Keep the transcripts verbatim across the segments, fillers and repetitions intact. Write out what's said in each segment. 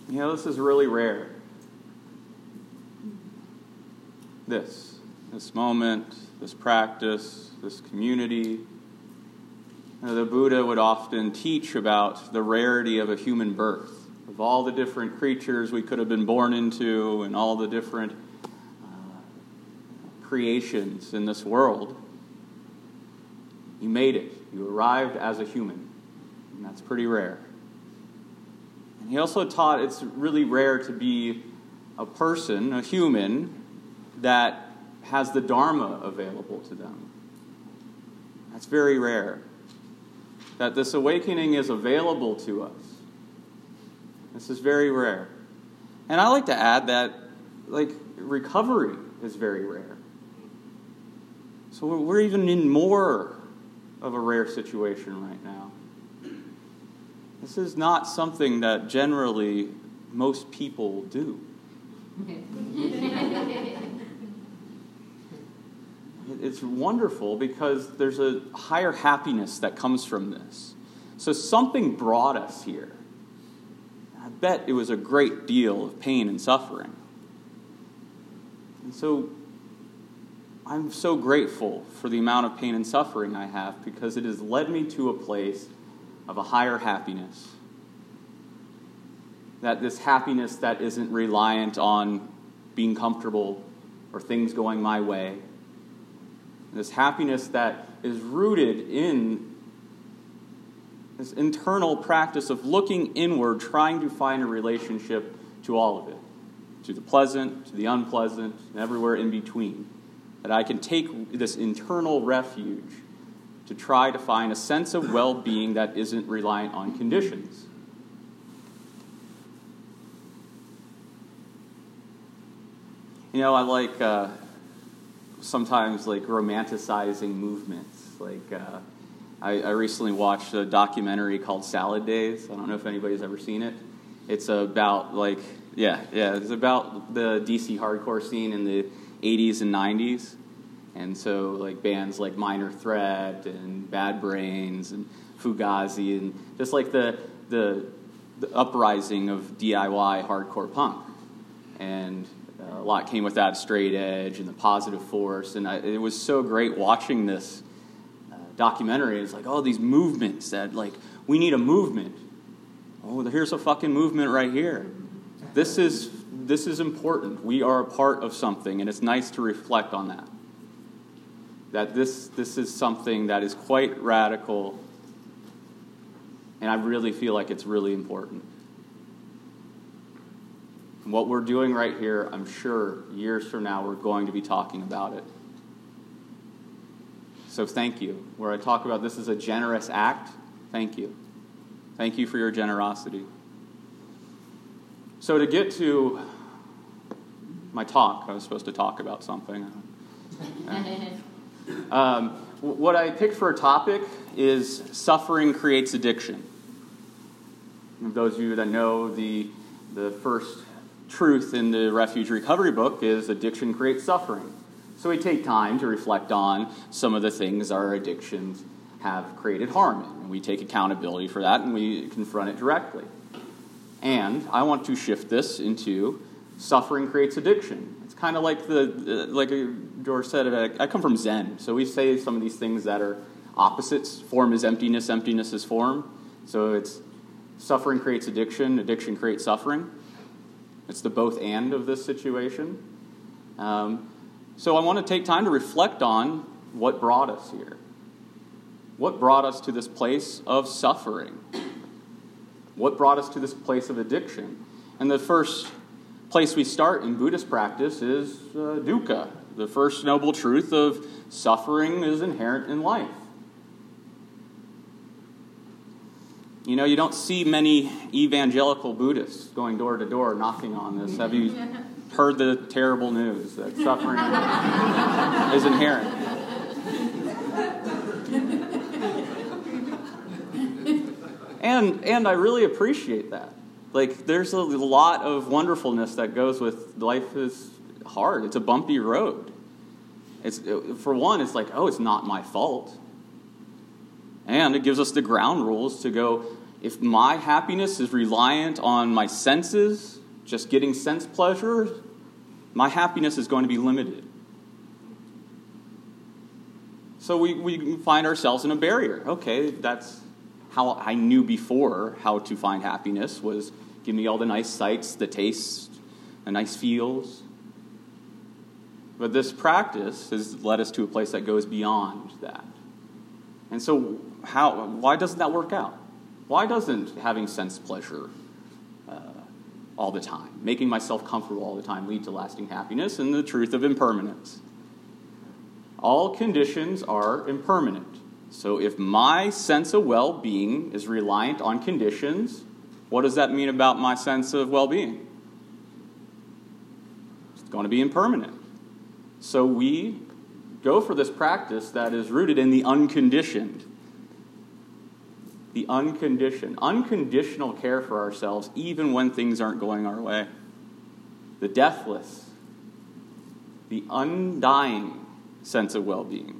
You know, this is really rare. This, this moment, this practice, this community. You know, the Buddha would often teach about the rarity of a human birth, of all the different creatures we could have been born into and all the different uh, creations in this world. You made it. You arrived as a human. And that's pretty rare. And he also taught it's really rare to be a person, a human, that has the Dharma available to them. That's very rare. That this awakening is available to us. This is very rare. And I like to add that, like, recovery is very rare. So we're even in more of a rare situation right now. This is not something that generally most people do. It's wonderful because there's a higher happiness that comes from this. So something brought us here. I bet it was a great deal of pain and suffering. And so I'm so grateful for the amount of pain and suffering I have because it has led me to a place of a higher happiness. That this happiness that isn't reliant on being comfortable or things going my way. This happiness that is rooted in this internal practice of looking inward, trying to find a relationship to all of it. To the pleasant, to the unpleasant, and everywhere in between. That I can take this internal refuge to try to find a sense of well-being that isn't reliant on conditions. You know, I like uh, sometimes like romanticizing movements. Like uh, I, I recently watched a documentary called Salad Days. I don't know if anybody's ever seen it. It's about like yeah yeah it's about the D C hardcore scene in the eighties and nineties. And so, like, bands like Minor Threat and Bad Brains and Fugazi and just, like, the, the the uprising of D I Y hardcore punk. And uh, a lot came with that, Straight Edge and The Positive Force. And I, it was so great watching this uh, documentary. It's like, oh, these movements that, like, we need a movement. Oh, here's a fucking movement right here. This is, this is important. We are a part of something, and it's nice to reflect on that. That this this is something that is quite radical, and I really feel like it's really important. And what we're doing right here, I'm sure years from now we're going to be talking about it. So thank you. Where I talk about this is a generous act, thank you. Thank you for your generosity. So to get to my talk, I was supposed to talk about something. Um, what I picked for a topic is suffering creates addiction. And those of you that know the the first truth in the Refuge Recovery book is addiction creates suffering. So we take time to reflect on some of the things our addictions have created harm in. And we take accountability for that and we confront it directly. And I want to shift this into suffering creates addiction. It's kind of like the, like George said, I come from Zen. So we say some of these things that are opposites. Form is emptiness, emptiness is form. So it's suffering creates addiction, addiction creates suffering. It's the both and of this situation. Um, so I want to take time to reflect on what brought us here. What brought us to this place of suffering? What brought us to this place of addiction? And the first place we start in Buddhist practice is uh, dukkha. The first noble truth of suffering is inherent in life. You know, you don't see many evangelical Buddhists going door to door knocking on this. Have you heard the terrible news that suffering is inherent? And and I really appreciate that. Like, there's a lot of wonderfulness that goes with life is hard. It's a bumpy road. It's for one, it's like, oh, it's not my fault. And it gives us the ground rules to go, if my happiness is reliant on my senses, just getting sense pleasure, my happiness is going to be limited. So we, we find ourselves in a barrier. Okay, that's how I knew before how to find happiness, was give me all the nice sights, the tastes, the nice feels. But this practice has led us to a place that goes beyond that. And so how? Why doesn't that work out? Why doesn't having sense pleasure uh, all the time, making myself comfortable all the time, lead to lasting happiness and the truth of impermanence? All conditions are impermanent. So if my sense of well-being is reliant on conditions, what does that mean about my sense of well-being? It's going to be impermanent. So we go for this practice that is rooted in the unconditioned. The unconditioned. Unconditional care for ourselves even when things aren't going our way. The deathless. The undying sense of well-being.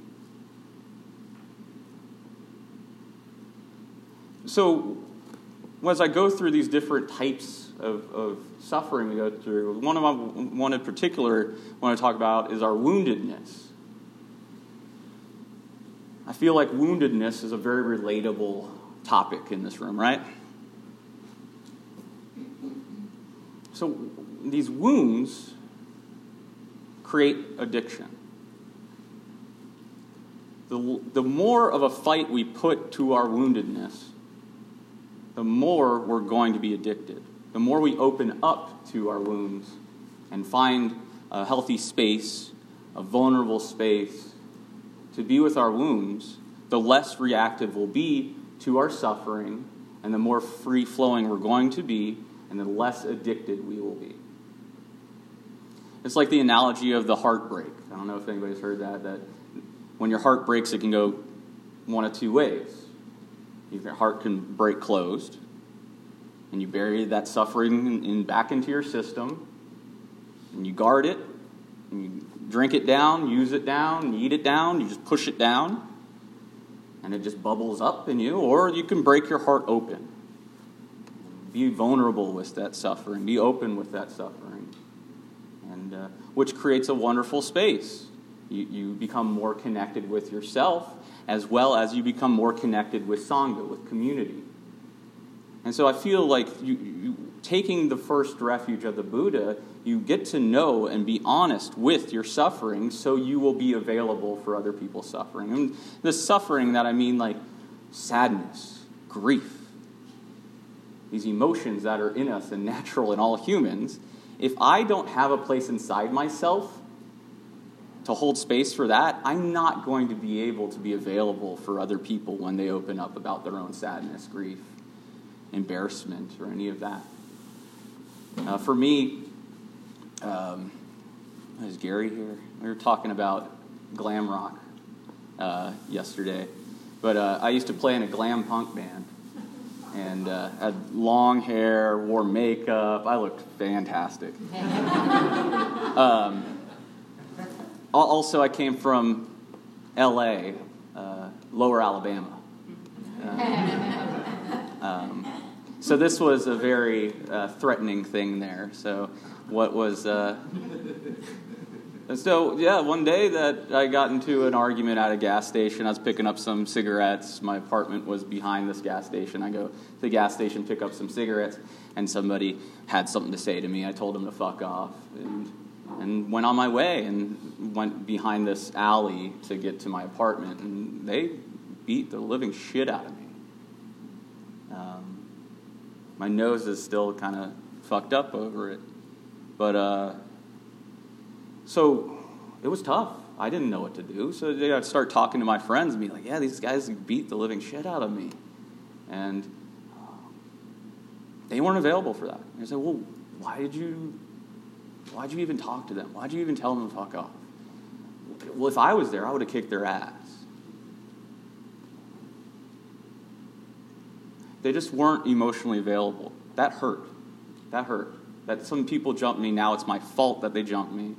So, as I go through these different types of, of suffering we go through, one of them, one in particular I want to talk about is our woundedness. I feel like woundedness is a very relatable topic in this room, right? So, these wounds create addiction. The, the more of a fight we put to our woundedness, the more we're going to be addicted. The more we open up to our wounds and find a healthy space, a vulnerable space to be with our wounds, the less reactive we'll be to our suffering, and the more free-flowing we're going to be, and the less addicted we will be. It's like the analogy of the heartbreak. I don't know if anybody's heard that, that when your heart breaks, it can go one of two ways. Your heart can break closed, and you bury that suffering in, in back into your system, and you guard it, and you drink it down, use it down, eat it down, you just push it down, and it just bubbles up in you. Or you can break your heart open. Be vulnerable with that suffering. Be open with that suffering. And uh, which creates a wonderful space. You, you become more connected with yourself, as well as you become more connected with Sangha, with community. And so I feel like you, you, taking the first refuge of the Buddha, you get to know and be honest with your suffering, so you will be available for other people's suffering. And the suffering that I mean, like sadness, grief, these emotions that are in us and natural in all humans, if I don't have a place inside myself to hold space for that, I'm not going to be able to be available for other people when they open up about their own sadness, grief, embarrassment, or any of that. Uh, for me, um, is Gary here? We were talking about glam rock uh, yesterday, but uh, I used to play in a glam punk band, and uh, had long hair, wore makeup. I looked fantastic. um, Also, I came from L A, uh, Lower Alabama. Uh, um, so this was a very uh, threatening thing there. So what was... Uh, so, yeah, one day that I got into an argument at a gas station. I was picking up some cigarettes. My apartment was behind this gas station. I go to the gas station, pick up some cigarettes, and somebody had something to say to me. I told them to fuck off. And... and went on my way and went behind this alley to get to my apartment, and they beat the living shit out of me. Um, my nose is still kind of fucked up over it. But, uh, so it was tough. I didn't know what to do. So I'd start talking to my friends and be like, yeah, these guys beat the living shit out of me. And uh, they weren't available for that. And I said, well, why did you... Why'd you even talk to them? Why'd you even tell them to fuck off? Well, if I was there, I would have kicked their ass. They just weren't emotionally available. That hurt. That hurt. That some people jumped me, now it's my fault that they jumped me.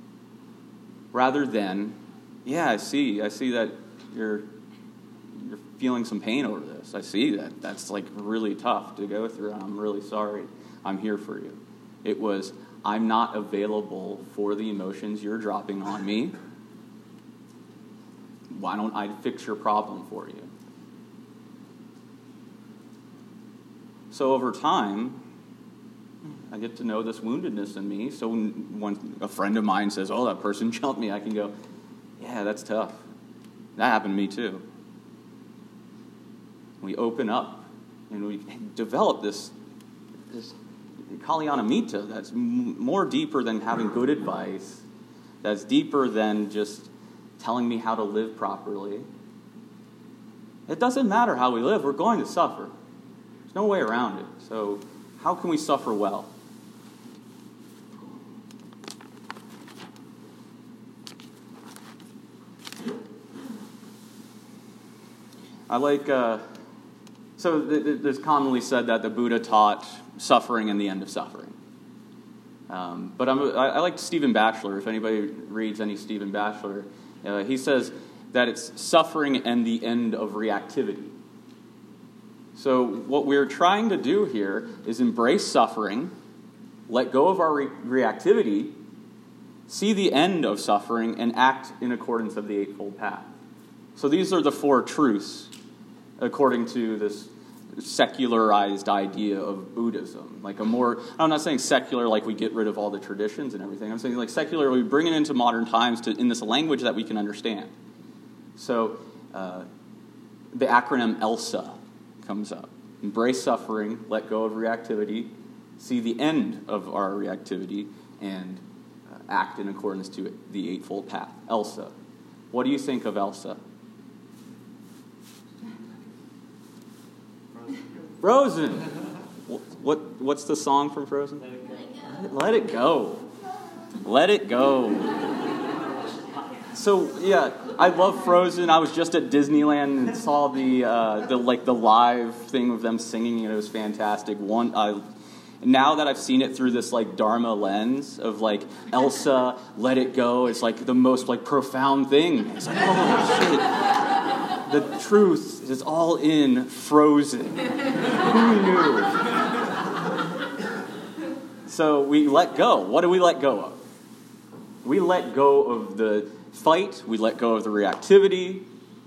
Rather than, yeah, I see. I see that you're you're feeling some pain over this. I see that. That's like really tough to go through, and I'm really sorry. I'm here for you. It was, I'm not available for the emotions you're dropping on me. Why don't I fix your problem for you? So over time, I get to know this woundedness in me. So when a friend of mine says, oh, that person jumped me, I can go, yeah, that's tough. That happened to me too. We open up and we develop this, this Kalyana Mita that's m- more deeper than having good advice, that's deeper than just telling me how to live properly. It doesn't matter how we live, we're going to suffer. There's no way around it. So how can we suffer well? I like, uh, so th- th- there's commonly said that the Buddha taught suffering and the end of suffering. Um, but I'm, I, I like Stephen Batchelor. If anybody reads any Stephen Batchelor, uh, he says that it's suffering and the end of reactivity. So what we're trying to do here is embrace suffering, let go of our re- reactivity, see the end of suffering, and act in accordance of the Eightfold Path. So these are the four truths according to this secularized idea of Buddhism. Like a more, I'm not saying secular like we get rid of all the traditions and everything. I'm saying like secular, we bring it into modern times to, in this language that we can understand. So uh, the acronym ELSA comes up. Embrace suffering, let go of reactivity, see the end of our reactivity, and uh, act in accordance to it, the Eightfold Path. ELSA. What do you think of ELSA? Frozen. What? What's the song from Frozen? Let it go. Let it go. So yeah, I love Frozen. I was just at Disneyland and saw the uh, the like the live thing of them singing, and it was fantastic. One, I now that I've seen it through this like Dharma lens of like Elsa, let it go. It's like the most like profound thing. It's like, oh shit. The truth is all in Frozen. Who knew? So we let go. What do we let go of? We let go of the fight. We let go of the reactivity.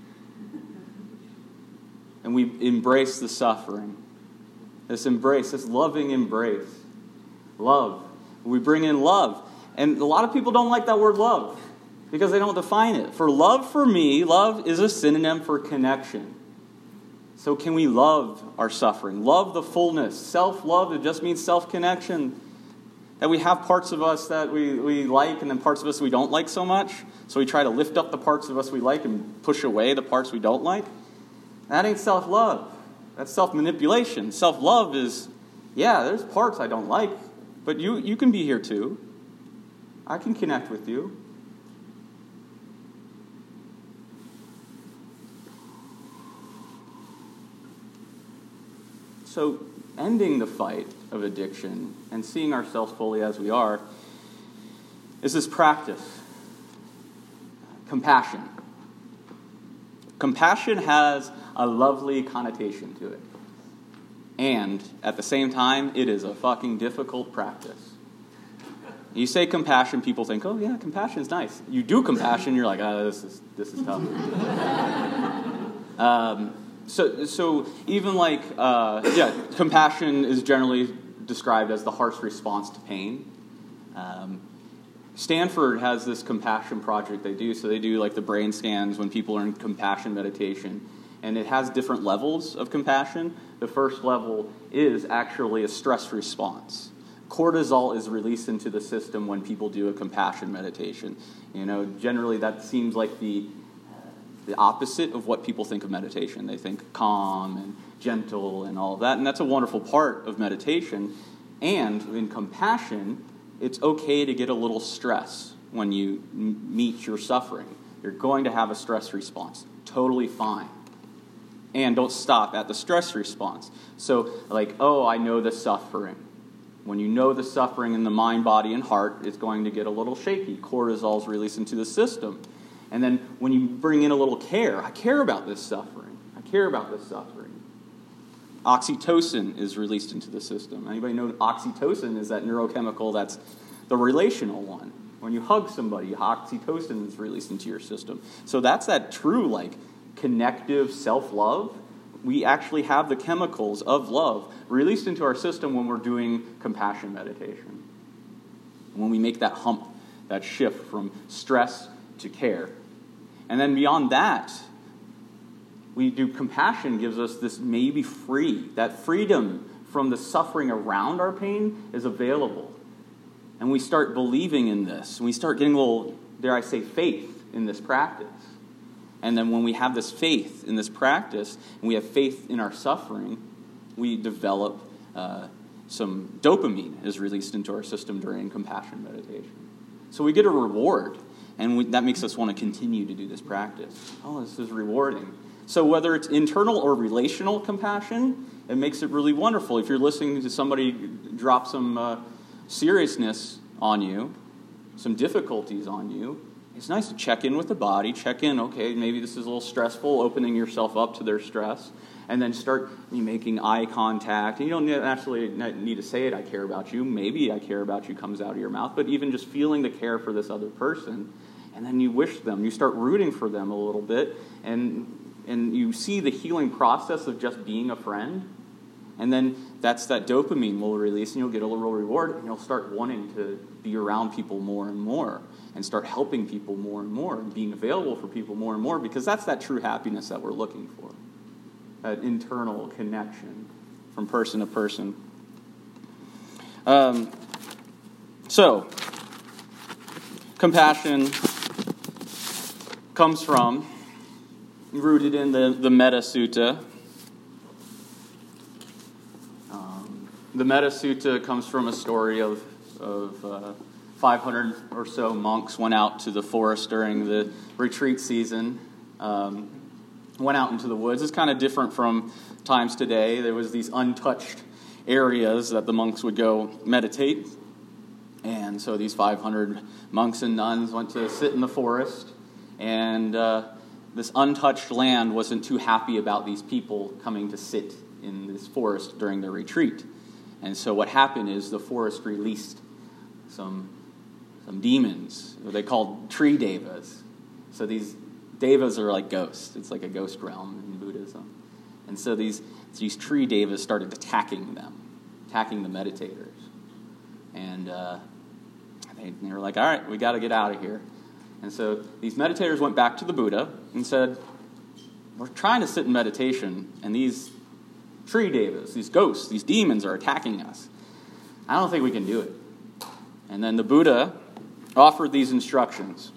And we embrace the suffering. This embrace, this loving embrace. Love. We bring in love. And a lot of people don't like that word love, because they don't define it. For love, for me, love is a synonym for connection. So can we love our suffering? Love the fullness. Self-love, it just means self-connection. That we have parts of us that we, we like and then parts of us we don't like so much. So we try to lift up the parts of us we like and push away the parts we don't like. That ain't self-love. That's self-manipulation. Self-love is, yeah, there's parts I don't like, but you, you can be here too. I can connect with you. So ending the fight of addiction and seeing ourselves fully as we are is this practice. Compassion. Compassion has a lovely connotation to it. And at the same time, it is a fucking difficult practice. You say compassion, people think, oh yeah, compassion's nice. You do compassion, you're like, oh, this is this is tough. um, So, so even like, uh, yeah, compassion is generally described as the harsh response to pain. Um, Stanford has this compassion project they do. So they do like the brain scans when people are in compassion meditation. And it has different levels of compassion. The first level is actually a stress response. Cortisol is released into the system when people do a compassion meditation. You know, generally that seems like the the opposite of what people think of meditation. They think calm and gentle and all of that, and that's a wonderful part of meditation. And in compassion, it's okay to get a little stress when you m- meet your suffering. You're going to have a stress response. Totally fine. And don't stop at the stress response. So, like, oh, I know the suffering. When you know the suffering in the mind, body, and heart, it's going to get a little shaky. Cortisol's released into the system. And then when you bring in a little care, I care about this suffering. I care about this suffering. Oxytocin is released into the system. Anybody know oxytocin is that neurochemical that's the relational one? When you hug somebody, oxytocin is released into your system. So that's that true, like, connective self-love. We actually have the chemicals of love released into our system when we're doing compassion meditation. When we make that hump, that shift from stress to care. And then beyond that, we do compassion gives us this maybe free. That freedom from the suffering around our pain is available. And we start believing in this. And we start getting a little, dare I say, faith in this practice. And then when we have this faith in this practice, and we have faith in our suffering, we develop uh, some dopamine is released into our system during compassion meditation. So we get a reward, and we, that makes us want to continue to do this practice. Oh, this is rewarding. So whether it's internal or relational compassion, it makes it really wonderful. If you're listening to somebody drop some uh, seriousness on you, some difficulties on you, it's nice to check in with the body, check in, okay, maybe this is a little stressful, opening yourself up to their stress, and then start making eye contact. And you don't actually need to say it, I care about you. Maybe I care about you comes out of your mouth, but even just feeling the care for this other person, and then you wish them, you start rooting for them a little bit, and and you see the healing process of just being a friend, and then that's that dopamine will release, and you'll get a little reward, and you'll start wanting to be around people more and more, and start helping people more and more, and being available for people more and more, because that's that true happiness that we're looking for, that internal connection from person to person. Um, so, compassion comes from, rooted in the, the Metta Sutta. Um, the Metta Sutta comes from a story of, of uh, five hundred or so monks went out to the forest during the retreat season, um, went out into the woods. It's kind of different from times today. There was these untouched areas that the monks would go meditate. And so these five hundred monks and nuns went to sit in the forest, and uh, this untouched land wasn't too happy about these people coming to sit in this forest during their retreat. And so what happened is the forest released some, some demons, what they called tree devas. So these devas are like ghosts. It's like a ghost realm in Buddhism. And so these, these tree devas started attacking them, attacking the meditators. And uh, they, they were like, all right, we got to get out of here. And so these meditators went back to the Buddha and said, we're trying to sit in meditation, and these tree devas, these ghosts, these demons are attacking us. I don't think we can do it. And then the Buddha offered these instructions.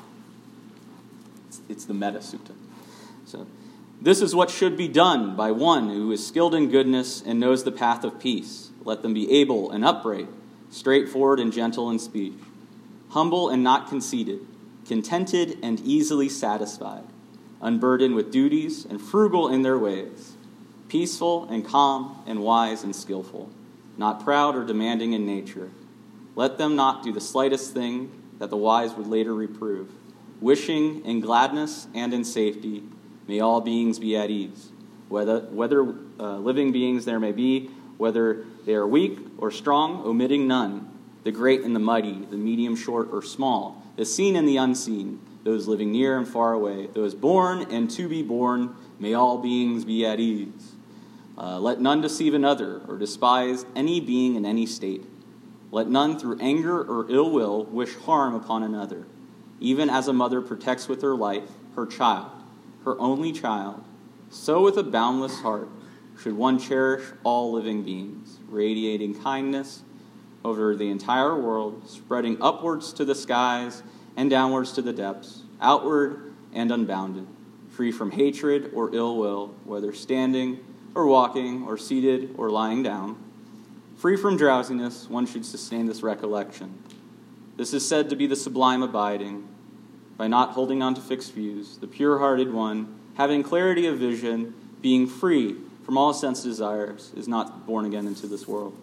It's, it's the Metta Sutta. So, this is what should be done by one who is skilled in goodness and knows the path of peace. Let them be able and upright, straightforward and gentle in speech, humble and not conceited, contented and easily satisfied, unburdened with duties and frugal in their ways, peaceful and calm and wise and skillful, not proud or demanding in nature. Let them not do the slightest thing that the wise would later reprove. Wishing in gladness and in safety, may all beings be at ease. Whether, whether uh, living beings there may be, whether they are weak or strong, omitting none, the great and the mighty, the medium, short, or small, the seen and the unseen, those living near and far away, those born and to be born, may all beings be at ease. Uh, let none deceive another or despise any being in any state. Let none through anger or ill will wish harm upon another, even as a mother protects with her life her child, her only child, so with a boundless heart should one cherish all living beings, radiating kindness over the entire world, spreading upwards to the skies and downwards to the depths, outward and unbounded, free from hatred or ill will, whether standing or walking or seated or lying down. Free from drowsiness, one should sustain this recollection. This is said to be the sublime abiding, by not holding on to fixed views, the pure-hearted one, having clarity of vision, being free from all sense desires, is not born again into this world.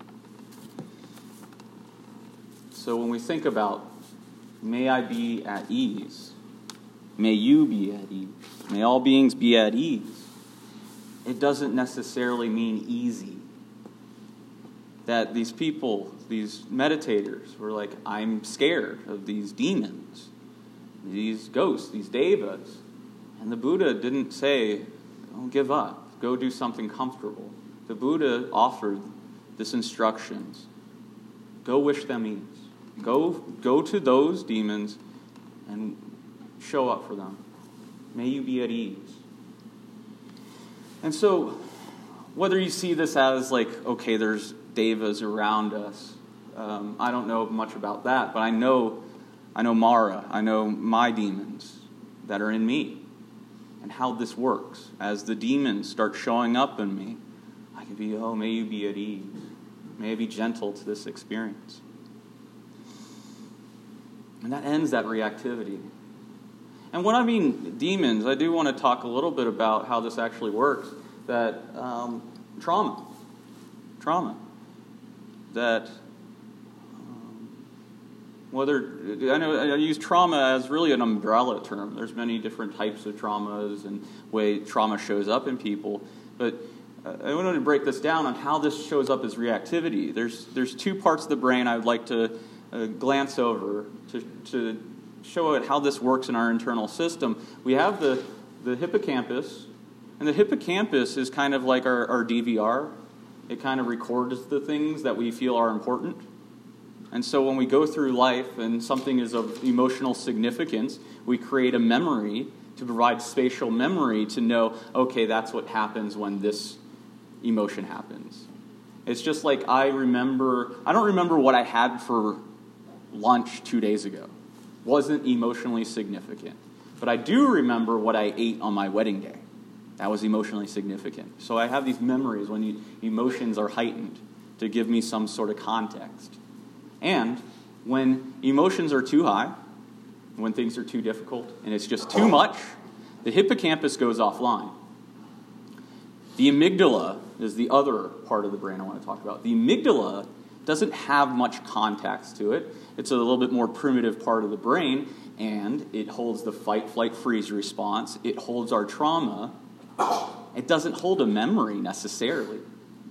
So when we think about, may I be at ease, may you be at ease, may all beings be at ease, it doesn't necessarily mean easy. That these people, these meditators, were like, I'm scared of these demons, these ghosts, these devas. And the Buddha didn't say, don't give up, go do something comfortable. The Buddha offered this instructions. Go wish them ease. Go, go to those demons and show up for them. May you be at ease. And so, whether you see this as like, okay, there's devas around us, um, I don't know much about that, but I know, I know Mara, I know my demons that are in me, and how this works. As the demons start showing up in me, I can be, oh, may you be at ease. May I be gentle to this experience. And that ends that reactivity. And when I mean demons, I do want to talk a little bit about how this actually works. That um, trauma. Trauma. That um, whether, I know I use trauma as really an umbrella term. There's many different types of traumas and way trauma shows up in people. But uh, I wanted to break this down on how this shows up as reactivity. There's, there's two parts of the brain I would like to uh, glance over to, to show it how this works in our internal system. We have the, the hippocampus, and the hippocampus is kind of like our, our D V R. It kind of records the things that we feel are important. And so when we go through life and something is of emotional significance, we create a memory to provide spatial memory to know, okay, that's what happens when this emotion happens. It's just like I remember, I don't remember what I had for lunch two days ago. Wasn't emotionally significant. But I do remember what I ate on my wedding day. That was emotionally significant. So I have these memories when the emotions are heightened to give me some sort of context. And when emotions are too high, when things are too difficult, and it's just too much, the hippocampus goes offline. The amygdala is the other part of the brain I want to talk about. The amygdala doesn't have much context to it. It's a little bit more primitive part of the brain, and it holds the fight, flight, freeze response. It holds our trauma. It doesn't hold a memory necessarily.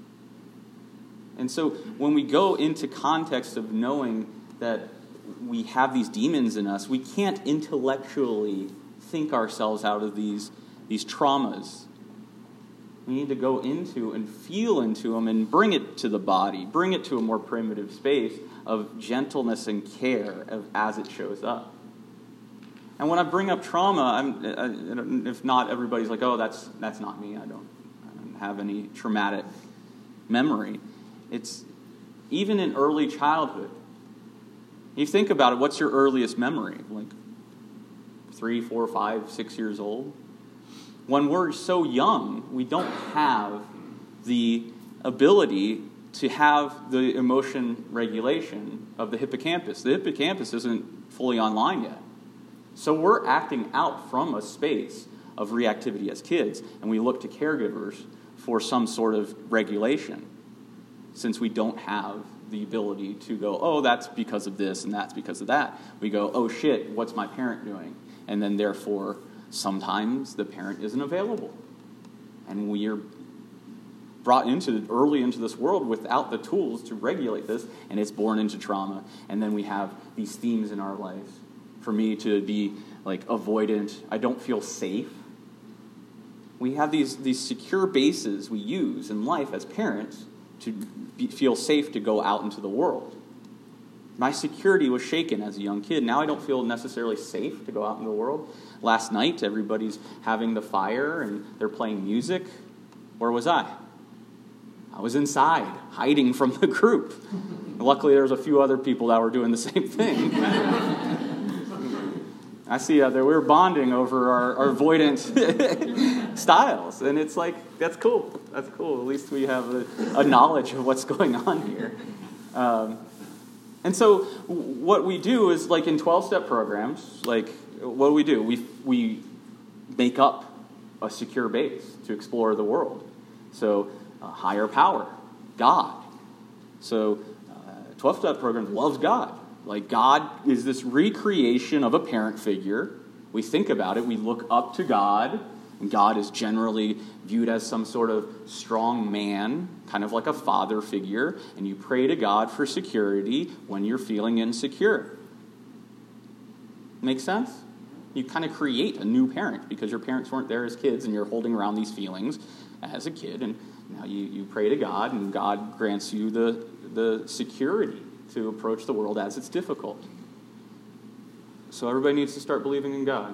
And so when we go into context of knowing that we have these demons in us, we can't intellectually think ourselves out of these, these traumas. We need to go into and feel into them and bring it to the body, bring it to a more primitive space of gentleness and care of, as it shows up. And when I bring up trauma, I'm, if not everybody's like, oh, that's that's not me. I don't, I don't have any traumatic memory. It's even in early childhood. You think about it, what's your earliest memory? Like three, four, five, six years old? When we're so young, we don't have the ability to have the emotion regulation of the hippocampus. The hippocampus isn't fully online yet. So we're acting out from a space of reactivity as kids, and we look to caregivers for some sort of regulation, since we don't have the ability to go, oh, that's because of this and that's because of that. We go, oh shit, what's my parent doing? And then therefore, sometimes the parent isn't available. And we are brought into early into this world without the tools to regulate this, and it's born into trauma. And then we have these themes in our lives. For me to be like avoidant, I don't feel safe. We have these, these secure bases we use in life as parents to be, feel safe to go out into the world. My security was shaken as a young kid. Now I don't feel necessarily safe to go out into the world. Last night, everybody's having the fire and they're playing music. Where was I? I was inside, hiding from the group. Luckily, there was a few other people that were doing the same thing. I see out there, we were bonding over our, our avoidant styles. And it's like, that's cool. That's cool. At least we have a, a knowledge of what's going on here. Um, and so what we do is, like in twelve-step programs, like, what do we do? We, we make up a secure base to explore the world. So, a higher power, God. So, uh, twelve-step program loves God. Like, God is this recreation of a parent figure. We think about it. We look up to God. And God is generally viewed as some sort of strong man, kind of like a father figure, and you pray to God for security when you're feeling insecure. Make sense? You kind of create a new parent because your parents weren't there as kids and you're holding around these feelings as a kid, and now you, you pray to God, and God grants you the, the security to approach the world as it's difficult. So everybody needs to start believing in God.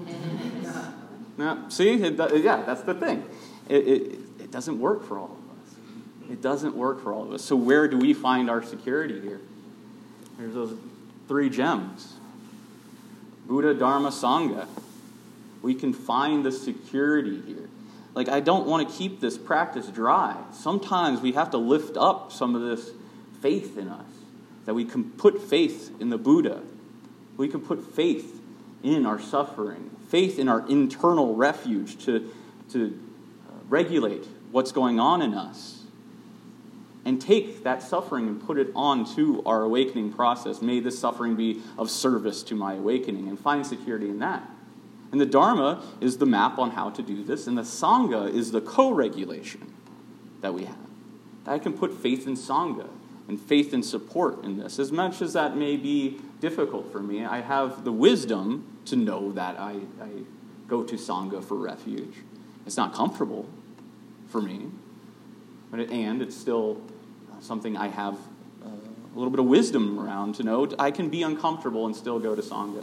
Now, see, it, yeah, that's the thing. It, it, it doesn't work for all of us. It doesn't work for all of us. So where do we find our security here? There's those three gems. Buddha, Dharma, Sangha. We can find the security here. Like, I don't want to keep this practice dry. Sometimes we have to lift up some of this faith in us. That we can put faith in the Buddha. We can put faith in our suffering. Faith in our internal refuge to, to regulate what's going on in us. And take that suffering and put it onto our awakening process. May this suffering be of service to my awakening, and find security in that. And the Dharma is the map on how to do this, and the Sangha is the co-regulation that we have. I can put faith in Sangha and faith and support in this. As much as that may be difficult for me, I have the wisdom to know that I, I go to Sangha for refuge. It's not comfortable for me, but it, and it's still something I have uh, a little bit of wisdom around to know I can be uncomfortable and still go to Sangha.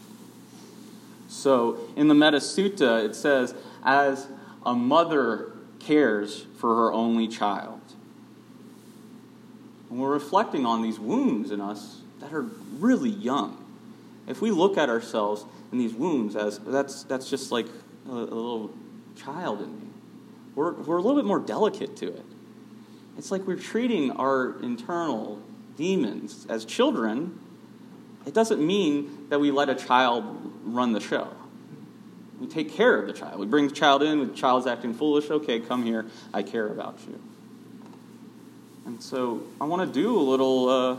So in the Metta Sutta, it says, as a mother cares for her only child. And we're reflecting on these wounds in us that are really young. If we look at ourselves in these wounds as, that's that's just like a, a little child in me, we're, we're a little bit more delicate to it. It's like we're treating our internal demons as children. It doesn't mean that we let a child run the show. We take care of the child. We bring the child in, the child's acting foolish. Okay, come here. I care about you. And so I want to do a little uh,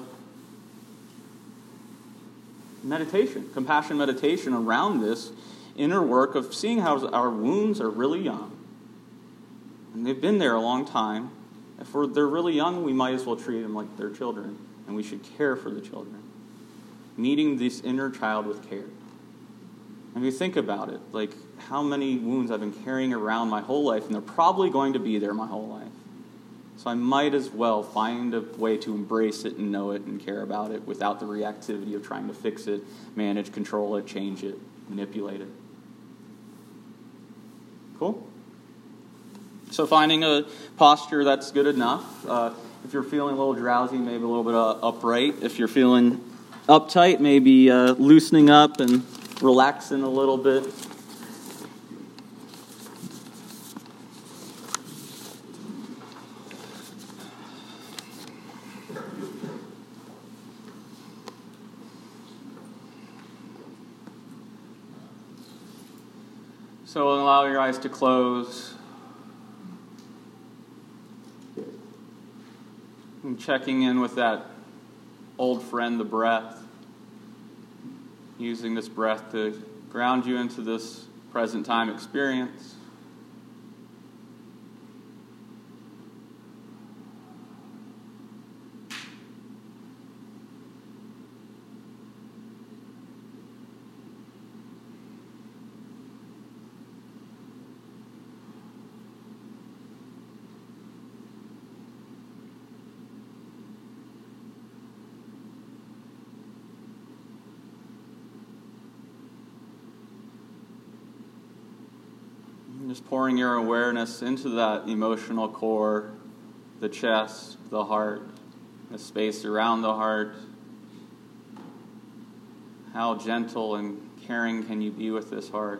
meditation, compassion meditation around this inner work of seeing how our wounds are really young. And they've been there a long time. If we're, they're really young, we might as well treat them like they're children. And we should care for the children. Meeting this inner child with care. And if you think about it, like how many wounds I've been carrying around my whole life, and they're probably going to be there my whole life. So I might as well find a way to embrace it and know it and care about it without the reactivity of trying to fix it, manage, control it, change it, manipulate it. Cool? So finding a posture that's good enough. Uh, if you're feeling a little drowsy, maybe a little bit uh, upright. If you're feeling uptight, maybe uh, loosening up and relaxing a little bit. So allow your eyes to close. And checking in with that old friend, the breath. Using this breath to ground you into this present time experience. Just pouring your awareness into that emotional core, the chest, the heart, the space around the heart. How gentle and caring can you be with this heart?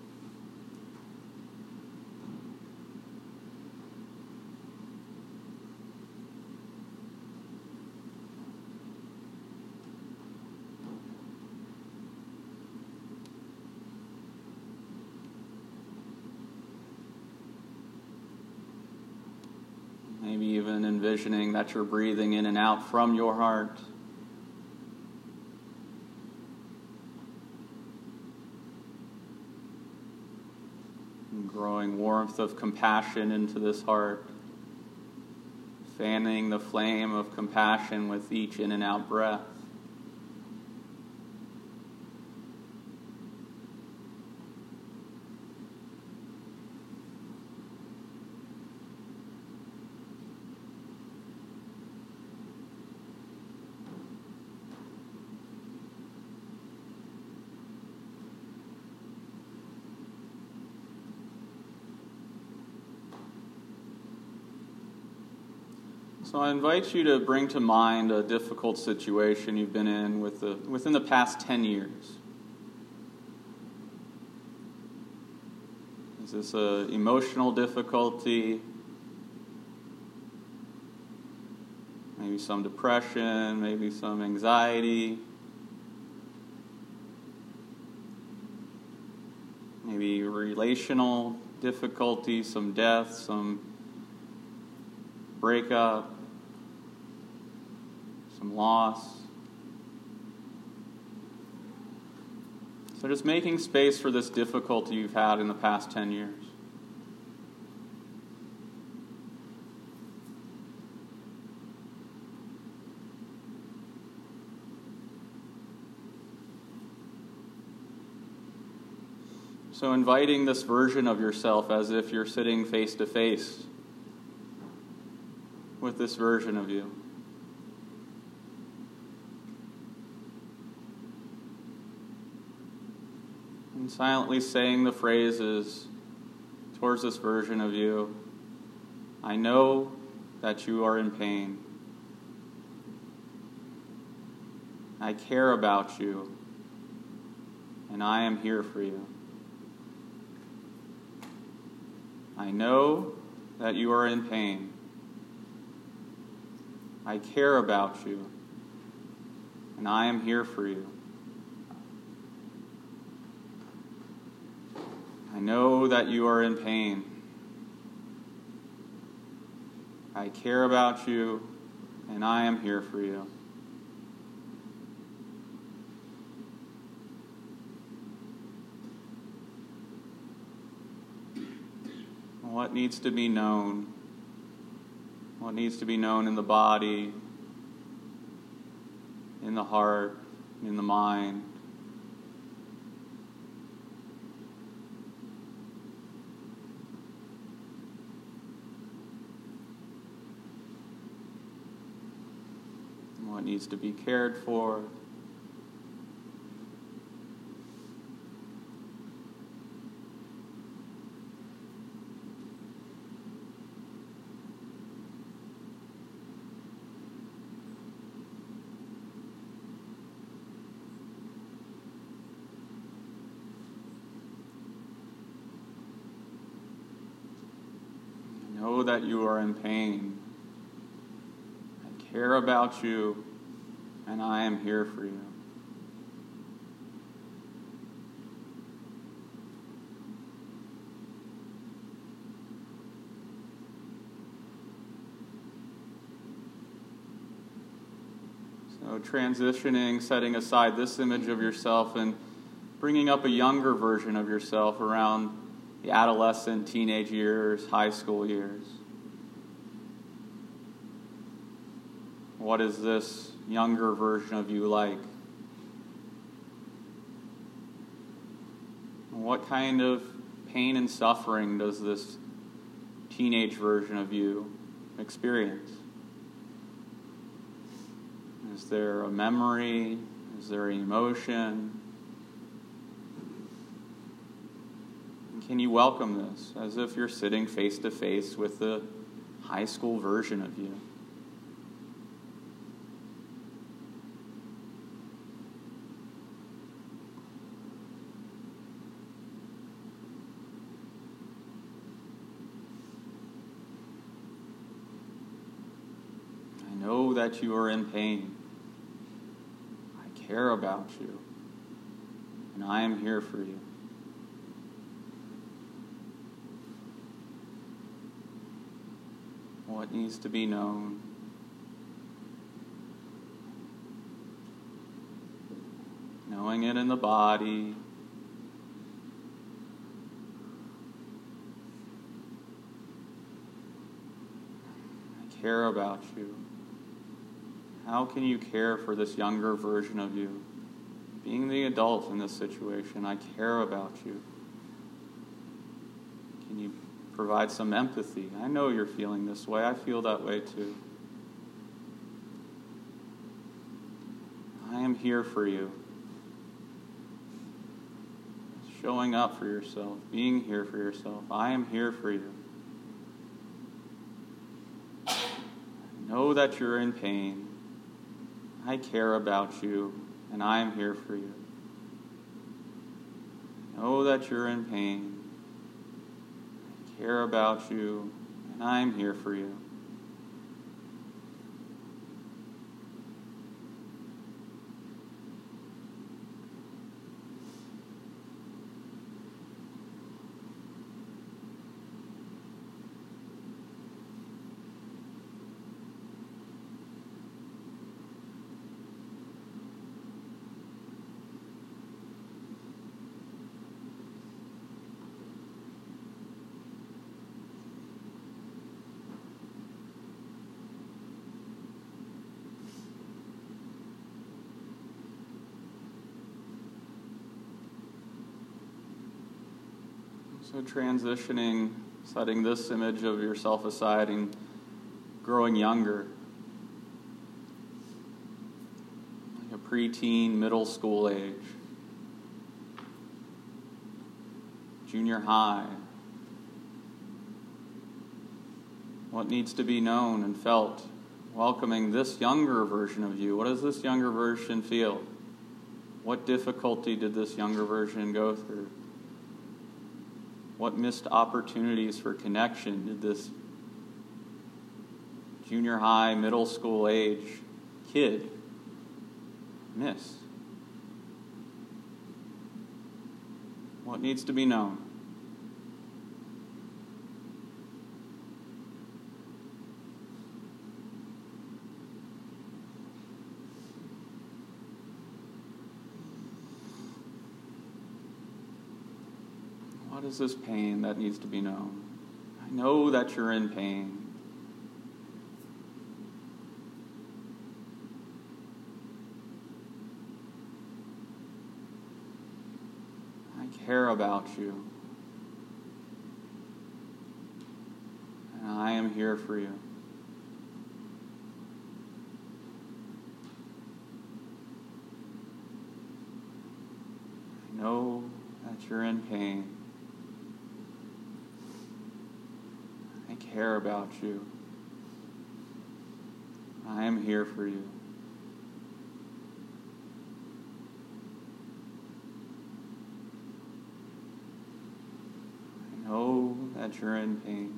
Maybe even envisioning that you're breathing in and out from your heart. growing warmth of compassion into this heart, fanning the flame of compassion with each in and out breath. So I invite you to bring to mind a difficult situation you've been in with the, within the past ten years. Is this an emotional difficulty? Maybe some depression, maybe some anxiety, maybe relational difficulty, some death, some breakup, some loss. So just making space for this difficulty you've had in the past ten years. So inviting this version of yourself as if you're sitting face to face with this version of you. And silently saying the phrases towards this version of you. I know that you are in pain. I care about you, and I am here for you. I know that you are in pain. I care about you, and I am here for you. I know that you are in pain. I care about you, and I am here for you. What needs to be known? What needs to be known in the body, in the heart, in the mind? What needs to be cared for? Know that you are in pain. I care about you, and I am here for you. So transitioning, setting aside this image of yourself and bringing up a younger version of yourself around the adolescent, teenage years, high school years. What is this younger version of you like? What kind of pain and suffering does this teenage version of you experience? Is there a memory? Is there an emotion? Can you welcome this as if you're sitting face to face with the high school version of you? I know that you are in pain. I care about you, and I am here for you. What needs to be known? Knowing it in the body, care about you. How can you care for this younger version of you? Being the adult in this situation, I care about you. Can you provide some empathy? I know you're feeling this way. I feel that way too. I am here for you. Showing up for yourself, being here for yourself. I am here for you. Know that you're in pain. I care about you, and I am here for you. Know that you're in pain. I care about you, and I am here for you. So transitioning, setting this image of yourself aside and growing younger. Like a preteen, middle school age. Junior high. What needs to be known and felt? Welcoming this younger version of you. What does this younger version feel? What difficulty did this younger version go through? What missed opportunities for connection did this junior high, middle school age kid miss? What needs to be known? What is this pain that needs to be known? I know that you're in pain. I care about you. And I am here for you. I know that you're in pain. I care about you. I am here for you. I know that you're in pain.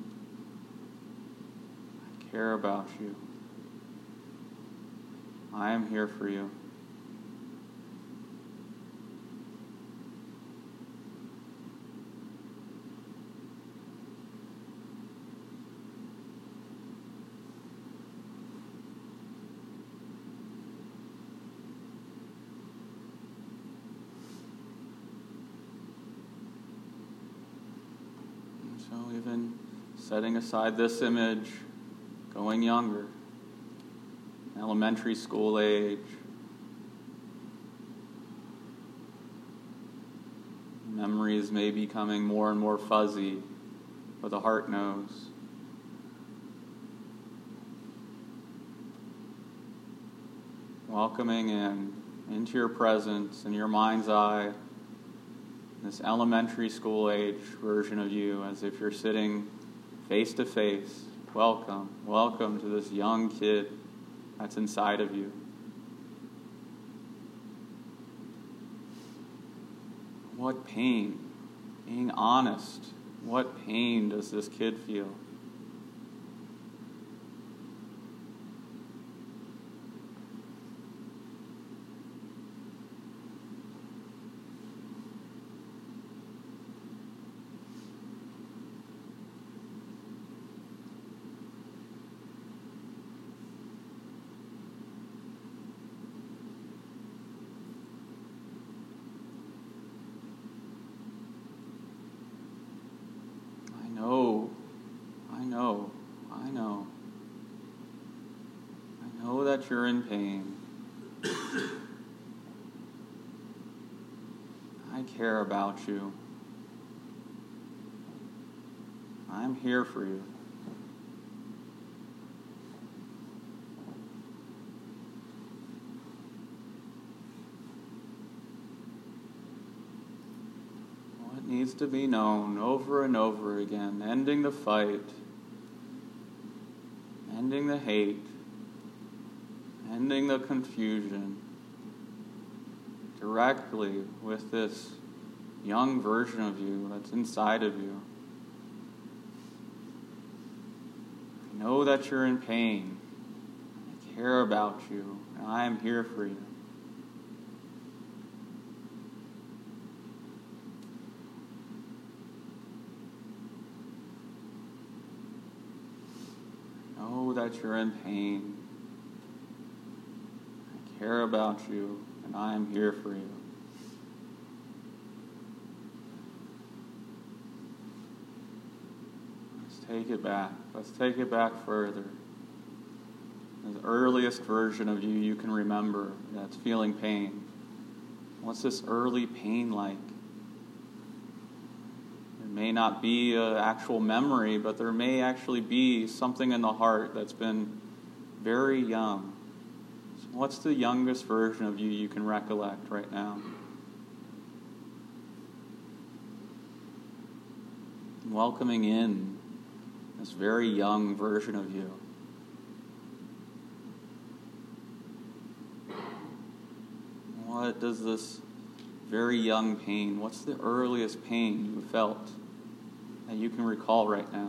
I care about you. I am here for you. So even setting aside this image, going younger, elementary school age, memories may be becoming more and more fuzzy, but the heart knows. Welcoming in, into your presence, in your mind's eye, this elementary school age version of you, as if you're sitting face to face. Welcome, welcome to this young kid that's inside of you. What pain, being honest, what pain does this kid feel? that you're in pain. I care about you. I'm here for you. What needs to be known over and over again, ending the fight, ending the hate, ending the confusion, directly with this young version of you that's inside of you. I know that you're in pain. I care about you, and I am here for you. I know that you're in pain. I care about you, and I am here for you. Let's take it back. Let's take it back further. The earliest version of you you can remember that's feeling pain. What's this early pain like? It may not be an actual memory, but there may actually be something in the heart that's been very young. So what's the youngest version of you you can recollect right now? Welcoming in this very young version of you. What does this very young pain, what's the earliest pain you felt that you can recall right now?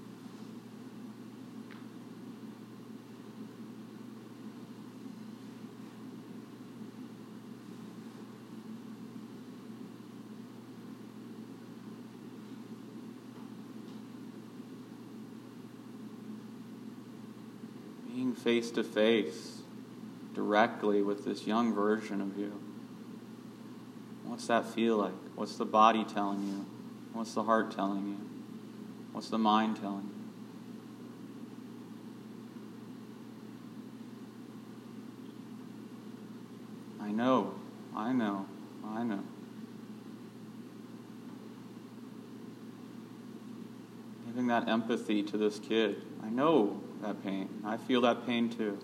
Being face to face directly with this young version of you. What's that feel like? What's the body telling you? What's the heart telling you? What's the mind telling you? I know, I know, I know. Giving that empathy to this kid. I know that pain. I feel that pain too.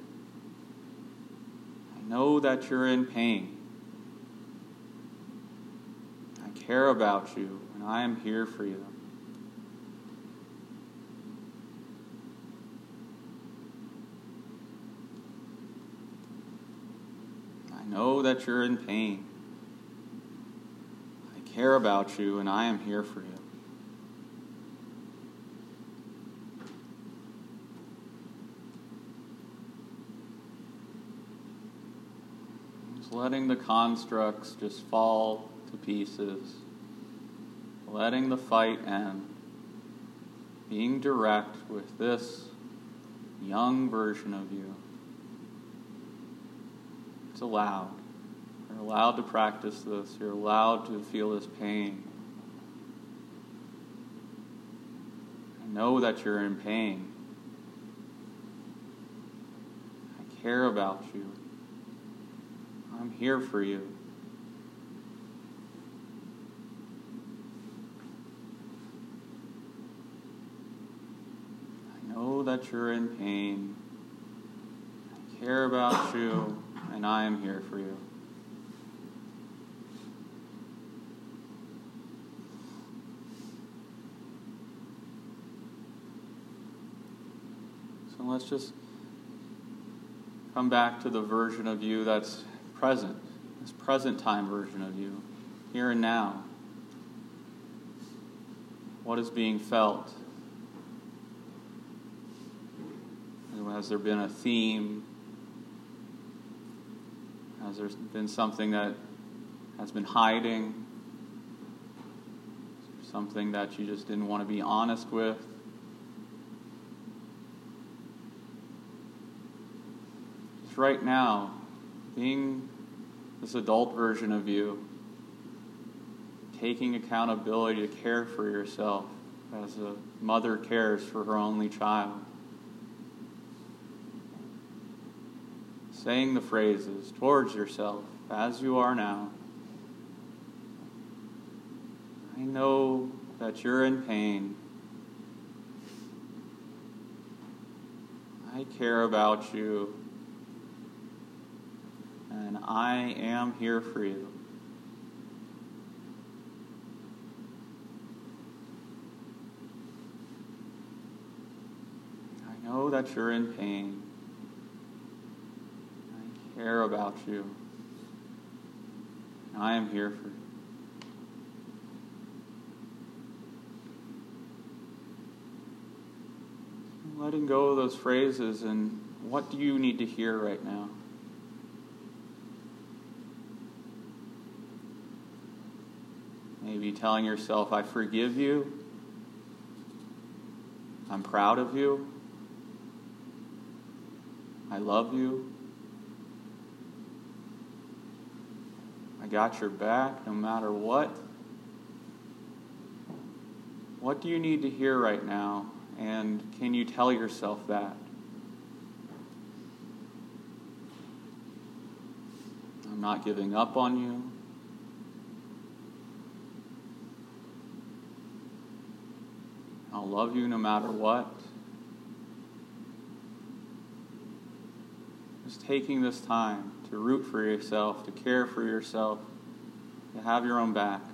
I know that you're in pain. I care about you, and I am here for you. I know that you're in pain. I care about you, and I am here for you. Just letting the constructs just fall to pieces. Letting the fight end. Being direct with this young version of you. It's allowed. You're allowed to practice this. You're allowed to feel this pain. I know that you're in pain. I care about you. I'm here for you. I know that you're in pain. I care about you, and I am here for you. So let's just come back to the version of you that's present, this present time version of you, here and now. What is being felt? Has there been a theme? Has there been something that has been hiding? Something that you just didn't want to be honest with? Just right now, being this adult version of you, taking accountability to care for yourself as a mother cares for her only child. saying the phrases towards yourself as you are now. I know that you're in pain. I care about you. And I am here for you. I know that you're in pain. I care about you. And I am here for you. Letting go of those phrases, and what do you need to hear right now? Maybe telling yourself, I forgive you. I'm proud of you. I love you. I got your back no matter what. What do you need to hear right now? And can you tell yourself that? I'm not giving up on you. I'll love you no matter what. Just taking this time to root for yourself, to care for yourself, to have your own back.